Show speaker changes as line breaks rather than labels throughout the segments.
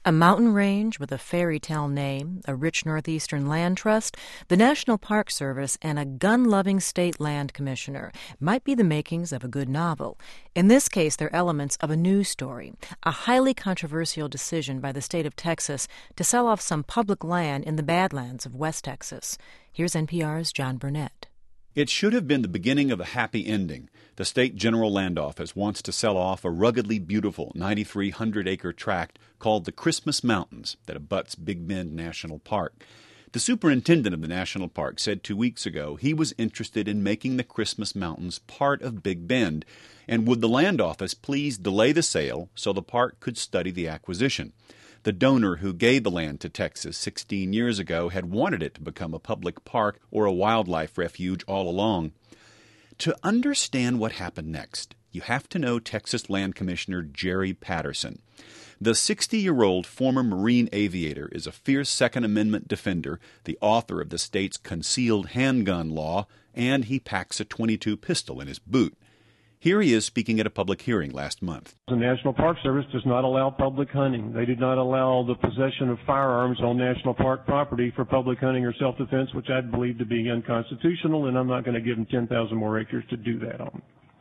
A mountain range with a fairy tale name, a rich northeastern land trust, the National Park Service, and a gun-loving state land commissioner might be the makings of a good novel. In this case, they're elements of a news story, a highly controversial decision by the state of Texas to sell off some public land in the Badlands of West Texas. Here's NPR's John Burnett.
It should have been the beginning of a happy ending. The State General Land Office wants to sell off a ruggedly beautiful 9,300-acre tract called the Christmas Mountains that abuts Big Bend National Park. The superintendent of the national park said 2 weeks ago he was interested in making the Christmas Mountains part of Big Bend, and would the land office please delay the sale so the park could study the acquisition. The donor who gave the land to Texas 16 years ago had wanted it to become a public park or a wildlife refuge all along. To understand what happened next, you have to know Texas Land Commissioner Jerry Patterson. The 60-year-old former Marine aviator is a fierce Second Amendment defender, the author of the state's concealed handgun law, and he packs a .22 pistol in his boot. Here he is speaking at a public hearing last month.
The National Park Service does not allow public hunting. They do not allow the possession of firearms on national park property for public hunting or self-defense, which I believe to be unconstitutional, and I'm not going to give them 10,000 more acres to do that on.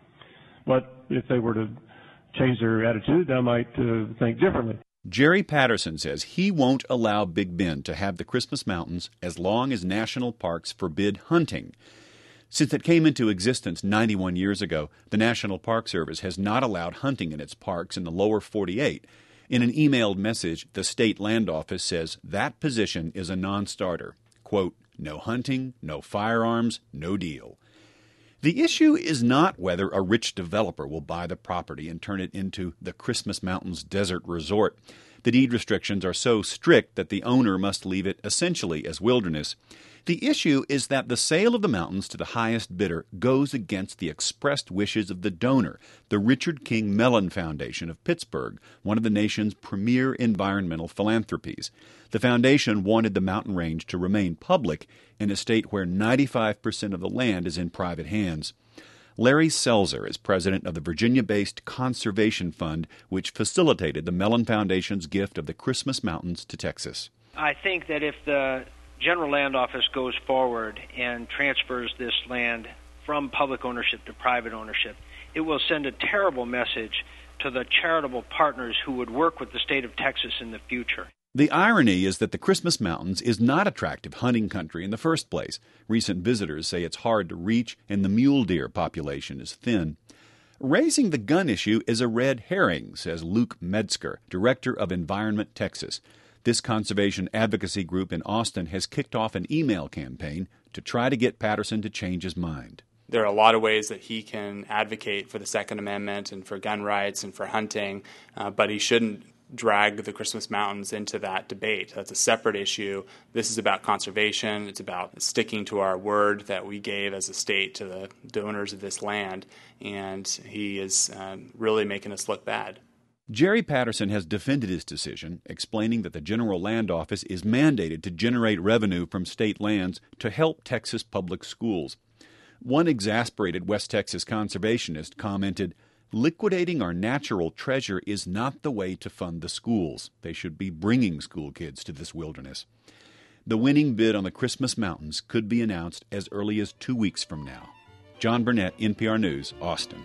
But if they were to change their attitude, I might think differently.
Jerry Patterson says he won't allow Big Bend to have the Christmas Mountains as long as national parks forbid hunting. Since it came into existence 91 years ago, the National Park Service has not allowed hunting in its parks in the lower 48. In an emailed message, the state land office says that position is a non-starter. Quote, no hunting, no firearms, no deal. The issue is not whether a rich developer will buy the property and turn it into the Christmas Mountains Desert Resort. The deed restrictions are so strict that the owner must leave it essentially as wilderness. The issue is that the sale of the mountains to the highest bidder goes against the expressed wishes of the donor, the Richard King Mellon Foundation of Pittsburgh, one of the nation's premier environmental philanthropies. The foundation wanted the mountain range to remain public in a state where 95% of the land is in private hands. Larry Selzer is president of the Virginia-based Conservation Fund, which facilitated the Mellon Foundation's gift of the Christmas Mountains to Texas.
I think that if the General Land Office goes forward and transfers this land from public ownership to private ownership, it will send a terrible message to the charitable partners who would work with the state of Texas in the future.
The irony is that the Christmas Mountains is not attractive hunting country in the first place. Recent visitors say it's hard to reach and the mule deer population is thin. Raising the gun issue is a red herring, says Luke Metzger, director of Environment Texas. This conservation advocacy group in Austin has kicked off an email campaign to try to get Patterson to change his mind.
There are a lot of ways that he can advocate for the Second Amendment and for gun rights and for hunting, but he shouldn't drag the Christmas Mountains into that debate. That's a separate issue. This is about conservation. It's about sticking to our word that we gave as a state to the donors of this land, and he is really making us look bad.
Jerry Patterson has defended his decision, explaining that the General Land Office is mandated to generate revenue from state lands to help Texas public schools. One exasperated West Texas conservationist commented, "Liquidating our natural treasure is not the way to fund the schools. They should be bringing school kids to this wilderness." The winning bid on the Christmas Mountains could be announced as early as 2 weeks from now. John Burnett, NPR News, Austin.